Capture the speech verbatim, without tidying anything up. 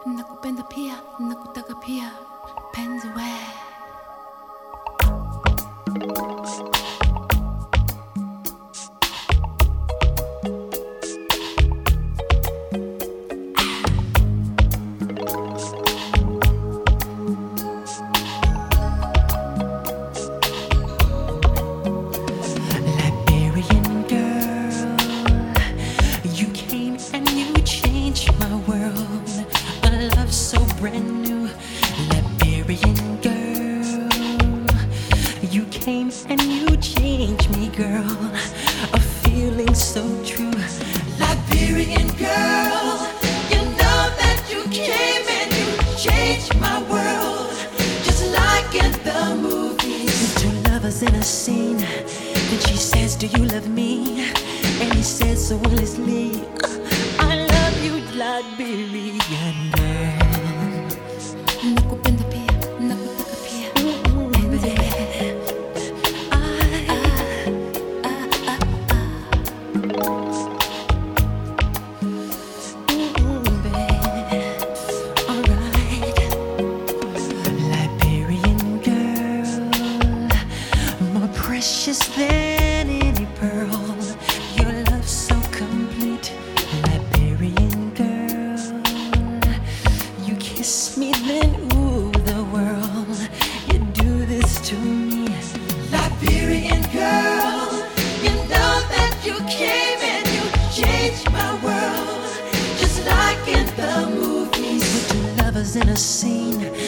nakupenda pia, nakutaka pia, penzi we. Brand new Liberian girl, you came and you changed me, girl. A feeling so true. Liberian girl, you know that you came and you changed my world, just like in the movies. Two lovers in a scene, then she says, "Do you love me?" And he says so honestly, "I love you, Liberian girl." Nakupenda pia, nakutaka pia, penzi we. Liberian girl, more precious than any pearl. Your love so complete. Liberian girl, you kiss me then ooh the world. You do this to me. Liberian girl, you know that you came and you changed my world, just like in the movies. With two lovers in a scene,